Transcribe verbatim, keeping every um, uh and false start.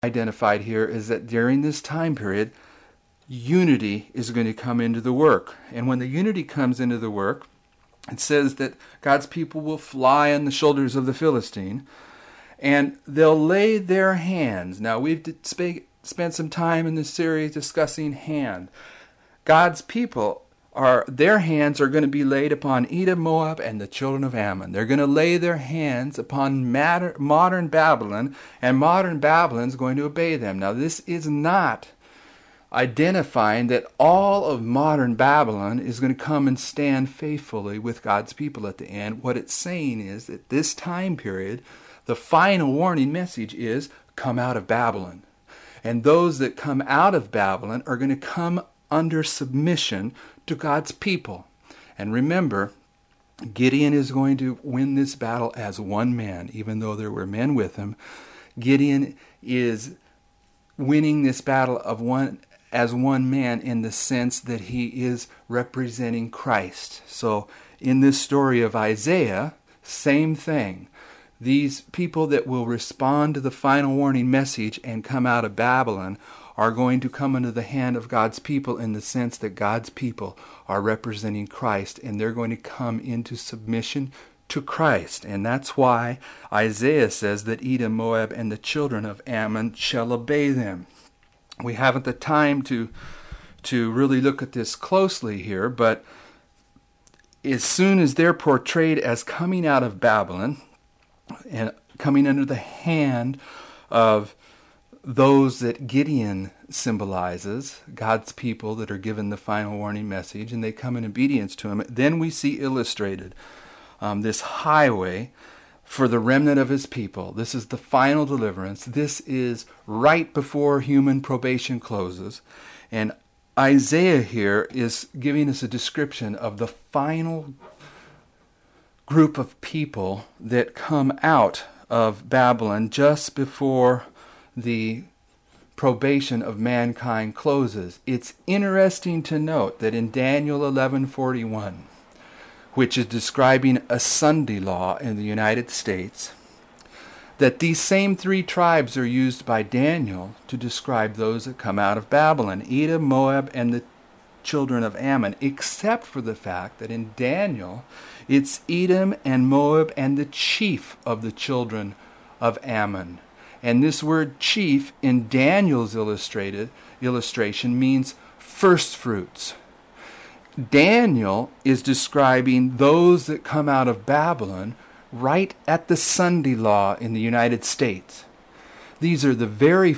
identified here is that during this time period, unity is going to come into the work. And when the unity comes into the work, it says that God's people will fly on the shoulders of the Philistine, and they'll lay their hands. Now, we've sp- spent some time in this series discussing hand. God's people are, their hands are going to be laid upon Edom, Moab, and the children of Ammon. They're going to lay their hands upon matter, modern Babylon, and modern Babylon is going to obey them. Now, this is not identifying that all of modern Babylon is going to come and stand faithfully with God's people at the end. What it's saying is that this time period, the final warning message is, come out of Babylon. And those that come out of Babylon are going to come under submission to God's people. And remember, Gideon is going to win this battle as one man, even though there were men with him. Gideon is winning this battle of one as one man in the sense that he is representing Christ. So in this story of Isaiah, same thing. These people that will respond to the final warning message and come out of Babylon are going to come under the hand of God's people in the sense that God's people are representing Christ, and they're going to come into submission to Christ. And that's why Isaiah says that Edom, Moab, and the children of Ammon shall obey them. We haven't the time to to really look at this closely here, but as soon as they're portrayed as coming out of Babylon and coming under the hand of those that Gideon symbolizes, God's people that are given the final warning message, and they come in obedience to him, then we see illustrated um, this highway for the remnant of his people. This is the final deliverance. This is right before human probation closes. And Isaiah here is giving us a description of the final group of people that come out of Babylon just before the probation of mankind closes. It's interesting to note that in Daniel eleven forty-one, which is describing a Sunday law in the United States, that these same three tribes are used by Daniel to describe those that come out of Babylon, Edom, Moab, and the children of Ammon, except for the fact that in Daniel, it's Edom and Moab and the chief of the children of Ammon. And this word chief in Daniel's illustrated illustration means first fruits. Daniel is describing those that come out of Babylon right at the Sunday law in the United States. These are the very